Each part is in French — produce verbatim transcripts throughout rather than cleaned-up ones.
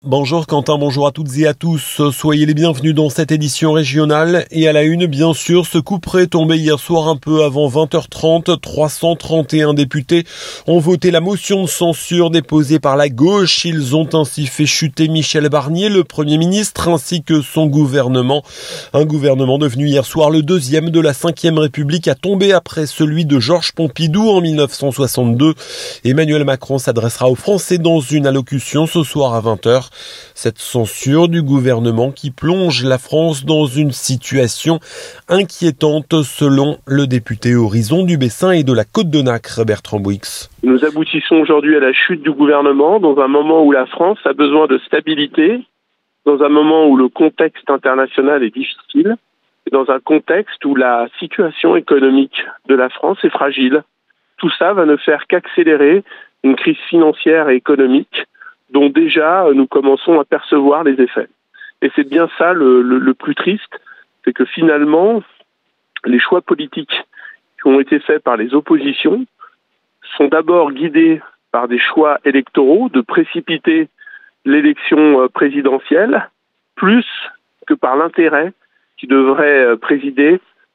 Bonjour Quentin, bonjour à toutes et à tous. Soyez les bienvenus dans cette édition régionale. Et à la une, bien sûr, ce coup près tombé hier soir un peu avant vingt heures trente. trois cent trente et un députés ont voté la motion de censure déposée par la gauche. Ils ont ainsi fait chuter Michel Barnier, le Premier ministre, ainsi que son gouvernement. Un gouvernement devenu hier soir le deuxième de la cinquième République à tomber après celui de Georges Pompidou en mille neuf cent soixante-deux. Emmanuel Macron s'adressera aux Français dans une allocution ce soir à vingt heures. Cette censure du gouvernement qui plonge la France dans une situation inquiétante selon le député Horizon du Bessin et de la Côte-de-Nacre, Bertrand Bouix. Nous aboutissons aujourd'hui à la chute du gouvernement dans un moment où la France a besoin de stabilité, dans un moment où le contexte international est difficile, et dans un contexte où la situation économique de la France est fragile. Tout ça va ne faire qu'accélérer une crise financière et économique dont déjà nous commençons à percevoir les effets. Et c'est bien ça le, le, le plus triste, c'est que finalement, les choix politiques qui ont été faits par les oppositions sont d'abord guidés par des choix électoraux de précipiter l'élection présidentielle, plus que par l'intérêt qui devrait présider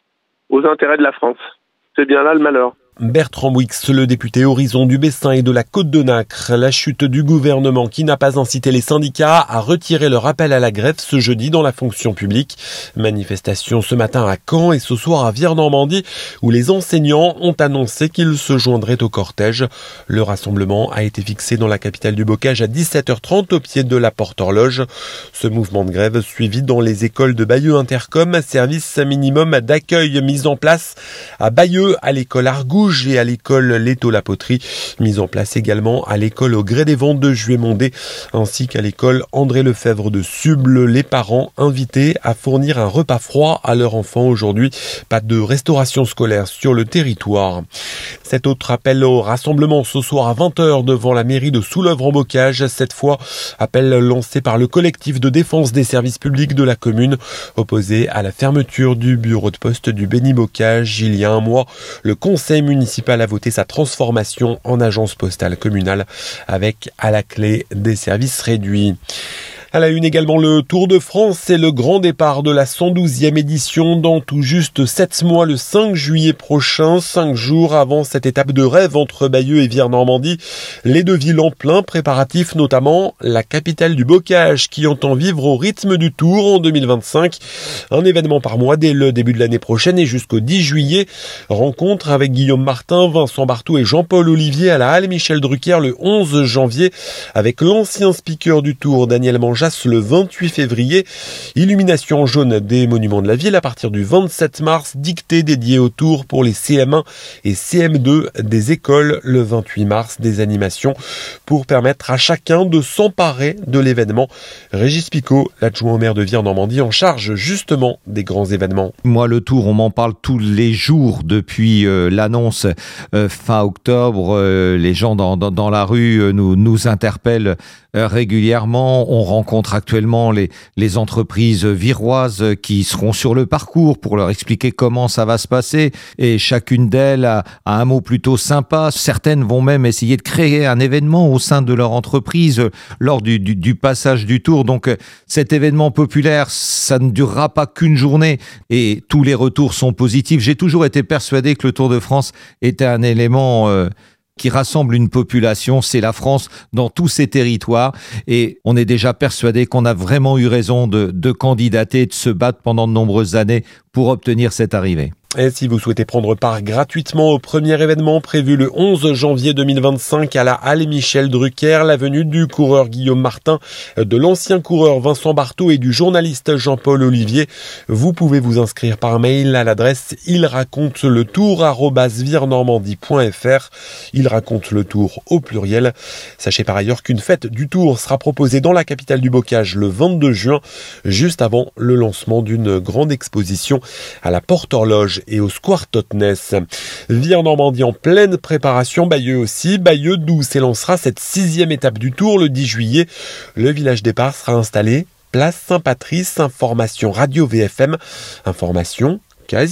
aux intérêts de la France. C'est bien là le malheur. Bertrand Bouix, le député Horizon du Bessin et de la Côte-de-Nacre. La chute du gouvernement qui n'a pas incité les syndicats à retirer leur appel à la grève ce jeudi dans la fonction publique. Manifestation ce matin à Caen et ce soir à Vire-Normandie où les enseignants ont annoncé qu'ils se joindraient au cortège. Le rassemblement a été fixé dans la capitale du bocage à dix-sept heures trente au pied de la porte-horloge. Ce mouvement de grève suivi dans les écoles de Bayeux Intercom, service minimum d'accueil mis en place à Bayeux, à l'école Argout et à l'école Létaux-la-Poterie, mise en place également à l'école au Gré des Vents de Juémondé, ainsi qu'à l'école André Lefebvre de Suble. Les parents invités à fournir un repas froid à leur enfant aujourd'hui. Pas de restauration scolaire sur le territoire. Cet autre appel au rassemblement ce soir à vingt heures devant la mairie de Soulœuvre-en-Bocage. Cette fois, appel lancé par le collectif de défense des services publics de la commune, opposé à la fermeture du bureau de poste du Béni-Bocage. Il y a un mois, le conseil municipal municipal a voté sa transformation en agence postale communale avec à la clé des services réduits. À la une également le Tour de France et le grand départ de la cent douzième édition dans tout juste sept mois le cinq juillet prochain, cinq jours avant cette étape de rêve entre Bayeux et Vire-Normandie. Les deux villes en plein préparatif, notamment la capitale du bocage qui entend vivre au rythme du Tour en deux mille vingt-cinq. Un événement par mois dès le début de l'année prochaine et jusqu'au dix juillet. Rencontre avec Guillaume Martin, Vincent Barthou et Jean-Paul Olivier à la Halle Michel Drucker le onze janvier avec l'ancien speaker du Tour Daniel Manjas le vingt-huit février. Illumination en jaune des monuments de la ville à partir du vingt-sept mars, dictée dédiée au Tour pour les C M un et C M deux des écoles le vingt-huit mars, des animations pour permettre à chacun de s'emparer de l'événement. Régis Picot, l'adjoint au maire de Vire-Normandie en charge justement des grands événements. Moi, le Tour, on m'en parle tous les jours depuis euh, l'annonce euh, fin octobre. Euh, les gens dans, dans, dans la rue euh, nous, nous interpellent euh, régulièrement. On rencontre actuellement les, les entreprises viroises qui seront sur le parcours pour leur expliquer comment ça va se passer. Et chacune d'elles a, a un mot plutôt sympa. Certaines vont même essayer de créer un événement au sein de leur entreprise lors du, du, du passage du Tour. Donc cet événement populaire, ça ne durera pas qu'une journée et tous les retours sont positifs. J'ai toujours été persuadé que le Tour de France était un élément euh, qui rassemble une population, c'est la France dans tous ses territoires et on est déjà persuadé qu'on a vraiment eu raison de, de candidater, de se battre pendant de nombreuses années pour obtenir cette arrivée. Et si vous souhaitez prendre part gratuitement au premier événement prévu le onze janvier deux mille vingt-cinq à la Halle Michel Drucker, la venue du coureur Guillaume Martin, de l'ancien coureur Vincent Barthou et du journaliste Jean-Paul Olivier, vous pouvez vous inscrire par mail à l'adresse il raconte le tour arobase virenormandie point f r. Il raconte le tour au pluriel. Sachez par ailleurs qu'une fête du Tour sera proposée dans la capitale du bocage le vingt-deux juin, juste avant le lancement d'une grande exposition à la porte-horloge et au Square Totnes. Vire-Normandie en pleine préparation, Bayeux aussi. Bayeux d'où s'élancera cette sixième étape du Tour le dix juillet. Le village départ sera installé place Saint-Patrice. Information Radio V F M. Information quasiment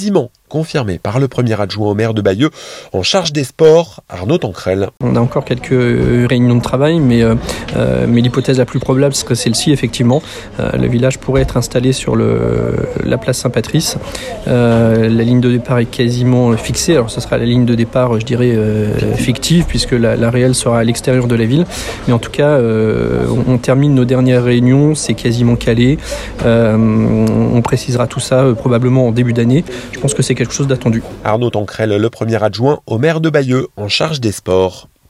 confirmé par le premier adjoint au maire de Bayeux en charge des sports, Arnaud Tancrel. On a encore quelques réunions de travail, mais, euh, mais l'hypothèse la plus probable serait celle-ci, effectivement. Euh, le village pourrait être installé sur le, la place Saint-Patrice. Euh, la ligne de départ est quasiment fixée. Alors ce sera la ligne de départ, je dirais, euh, fictive, puisque la, la réelle sera à l'extérieur de la ville. Mais en tout cas, euh, on, on termine nos dernières réunions, c'est quasiment calé. Euh, on précisera tout ça euh, probablement en début d'année. Je pense que c'est quelque chose d'attendu. Arnaud Tancrel, le premier adjoint au maire de Bayeux en charge des sports.